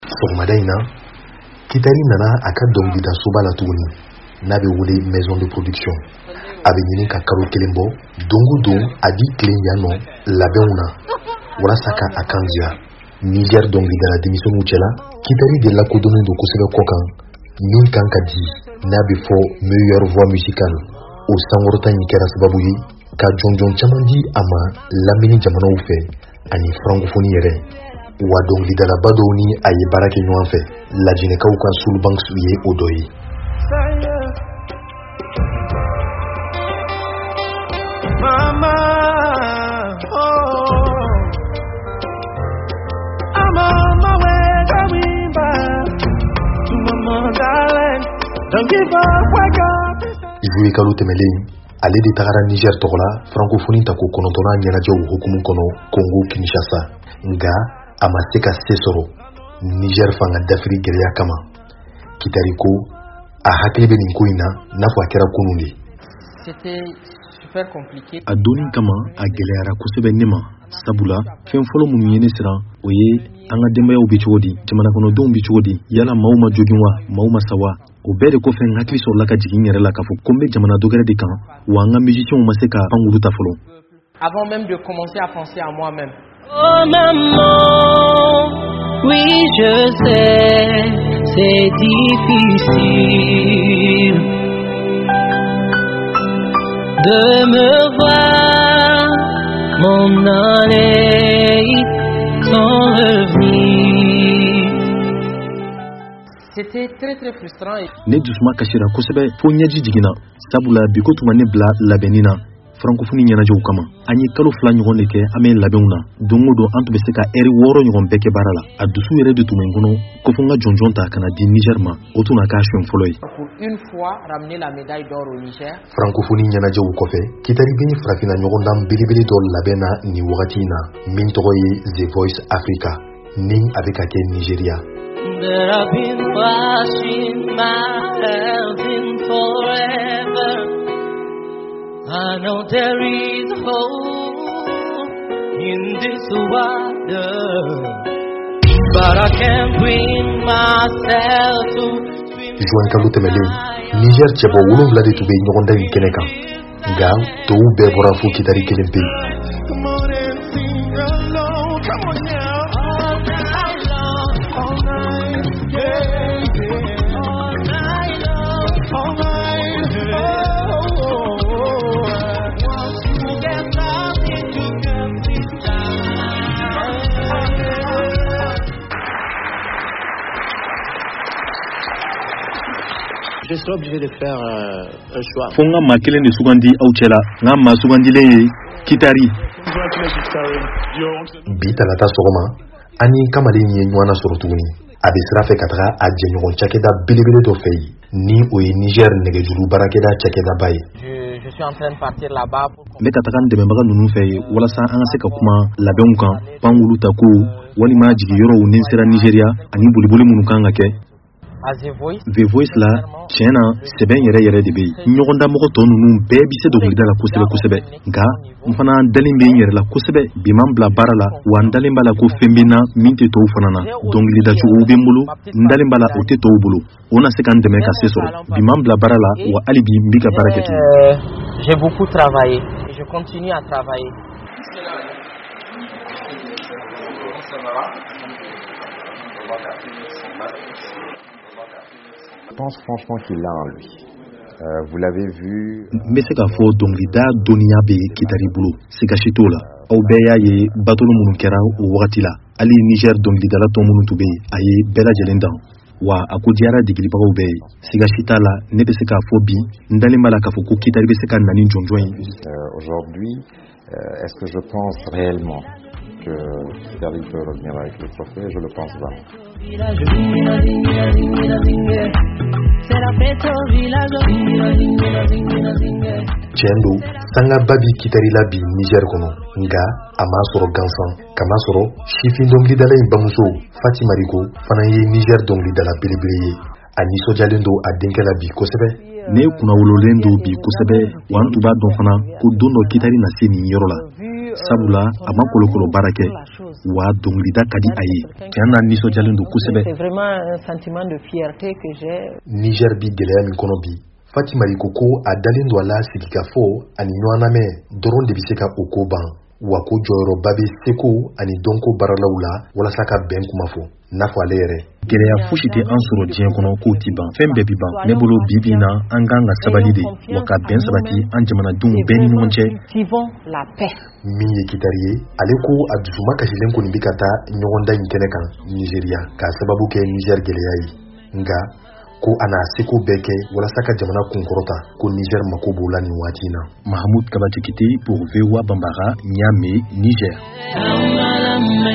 sɔgɔmada in na Kitari nana a ka dɔnkilida soba la tuguni n'a bɛ wele maison de production. A bɛ ɲini ka kalo kelen bɔ don o don a di tilen yan nɔ labɛnw na walasa ka a kan jira. Niger dɔnkilidala denmisɛnninw cɛla Kitari de lakodɔnnen don kosɛbɛ kɔkan min kan ka di n'a bɛ fɔ meilleure voix musicale. O sankɔrɔta in kɛra sababu ye ka jɔnjɔn caman di a ma lamini jamanaw fɛ ani francophonie yɛrɛ. Wa dɔnkilidalaba dɔw ni a ye baara kɛ ɲɔgɔn fɛ. Lajinɛkaw ka Soulbanks ye o dɔ ye. Mama, oh, I'm on my way coming back to my darling. Don't give up, wake up. Joué kalo tɛmɛlen ale de tagara Niger tɔgɔ la francophonie tako kɔnɔntɔnna ɲɛnajɛw hukumu kɔnɔ Congo Kinshasa. Nga a ma se ka se sɔrɔ Niger fanga dafiri gɛlɛya kama. Kitari ko a hakili bɛ nin ko in na n'a fɔ a kɛra kunun de. A donni kama a gɛlɛyara kosɛbɛ ne ma sabula fɛn fɔlɔ minnu ye ne siran o ye an ka denbayaw bɛ cogo di jamana kɔnɔdenw bɛ cogo di yala maaw ma jogin wa maaw ma sa wa o bɛɛ de kɔfɛ n hakili sɔrɔla ka jigin yɛrɛ la k'a fɔ ko n bɛ jamana dɔgɛrɛ de kan wa an ka musiciens ma se ka pankuru ta fɔlɔ. Avant même de commencer à penser à moi-même. Oh maman, oui je sais, c'est difficile de me voir m'en aller sans revenir. C'était très très frustrant. Ne dusuma kasira kosɛbɛ fo ɲɛji jiginna sabula bi ko tuma ne bila labɛnni na francophonie ɲɛnajɛw kama an ye kalo 2 ɲɔgɔn de kɛ an bɛ labɛnw na don o don an tun bɛ se ka heure 6 ɲɔgɔn bɛɛ kɛ baara la a dusu yɛrɛ de tun bɛ n kɔnɔ ko fo n ka jɔnjɔn ta kana di Niger ma o tun na k'a siɲɛ fɔlɔ ye. Pour une fois ramener la médaille d'or au Niger. Francophonie ɲɛnajɛw kɔfɛ Kitari bɛ farafinna ɲɔgɔndan belebele dɔ labɛn na nin wagati in na min tɔgɔ ye The Voice Africa ni a bɛ ka kɛ Nigeria. There have been flashing my head in forever. I know there is hope in this world, but I can't bring myself to Juin kalo tɛmɛlen Niger cɛbɔ 7 de tun bɛ ɲɔgɔndan in kɛnɛ kan nka tɔw bɛɛ bɔra fo Kitari kelen pe. Je suis obligé de faire un choix. Fo n ka maa kelen de sugandi aw cɛla n ka maa sugandilen ye Kitari. Bi talata sɔgɔma an ni kamalen ye ɲɔgɔn sɔrɔ tuguni a bɛ sira fɛ ka taga a jɛɲɔgɔn cakɛda belebele dɔ fɛ yen ni o ye Niger nɛgɛjuru baarakɛda cakɛdaba ye. Je suis en train de partir là-bas. N bɛ ka taga n dɛmɛbaga ninnu fɛ yen walasa an ka se ka kuma labɛnw kan pankuru ta ko walima jigiyɔrɔw ni sera Nigeria ani boliboli minnu kan ka kɛ. The Voice la tiɲɛ na sɛbɛn yɛrɛ yɛrɛ de bɛ yen ɲɔgɔndan mɔgɔ tɔ ninnu bɛɛ bɛ se dɔnkilida la kosɛbɛ kosɛbɛ nka n fana dalen bɛ n yɛrɛ la kosɛbɛ bi ma n bila baara la wa n dalen b'a la ko fɛn bɛ n na min tɛ tɔw fana na dɔnkilidacogow bɛ n bolo n dalen b'a la o tɛ tɔw bolo o na se ka n dɛmɛ ka se sɔrɔ bi ma n bila baara la wa hali bi n bɛ ka baara kɛ tuguni. J'ai beaucoup travaillé et je continue à travailler. Je pense franchement qu'il l'a en lui. Vous l'avez vu. N bɛ se k'a fɔ dɔnkilida dɔnniya bɛ Kitari bolo siga si t'o la aw bɛɛ y'a ye batolo minnu kɛra o wagati la hali Niger dɔnkilidala tɔ minnu tun bɛ yen a ye bɛɛ lajɛlen dan wa a ko diyara degilibagaw bɛɛ ye siga si t'a la ne bɛ se k'a fɔ bi n dalen b'a la k'a fɔ ko Kitari bɛ se ka na ni jɔnjɔn ye. Aujourd'hui, est-ce que je pense réellement que Kitari peut revenir avec le trophée? Je le pense vraiment. Tiɲɛ don sanga ba bi Kitari la bi Niger kɔnɔ nka a m'a sɔrɔ gansan kama sɔrɔ sifin dɔnkilidala in bamuso Fatima Riko fana ye Niger dɔnkilidala belebele ye a nisɔndiyalen don a denkɛ la bi kosɛbɛ. Ne kunnawololen don bi kosɛbɛ wa n tun b'a dɔn fana ko don dɔ Kitari na se nin yɔrɔ la sabula a ma kolokolo baara kɛ wa dɔnkilida ka di a ye tiɲɛ na nisɔndiyalen don kosɛbɛ. Niger bi gɛlɛya min kɔnɔ bi, Fatimata ko ko a dalen don a la sigikafɔ ani ɲɔgɔn lamɛn dɔrɔn de bɛ se ka o ko ban, wa ko jɔyɔrɔba bɛ seko ani dɔnko baaralaw la walasa ka bɛn kuma fɔ, n'a fɔ ale yɛrɛ. Gɛlɛya fosi tɛ an sɔrɔ diɲɛ kɔnɔ k'o ti ban, fɛn bɛɛ bi ban. Ne bolo bi na an kan ka sabali de wa ka bɛn sabati an jamanadenw bɛɛ ni ɲɔgɔn cɛ. Min ye Kitari ye, ale ko a dusuma kasilen kɔni bɛ ka taa ɲɔgɔndan in kɛnɛ kan Nigeria k'a sababu kɛ Niger gɛlɛya ye, nka ko a n'a seko bɛɛ kɛ walasa ka jamana kunkɔrɔta ko Niger mako b'o la nin waati in na. Mahamoud Kabati Kite pour VOA Bambara, Niamey, Niger.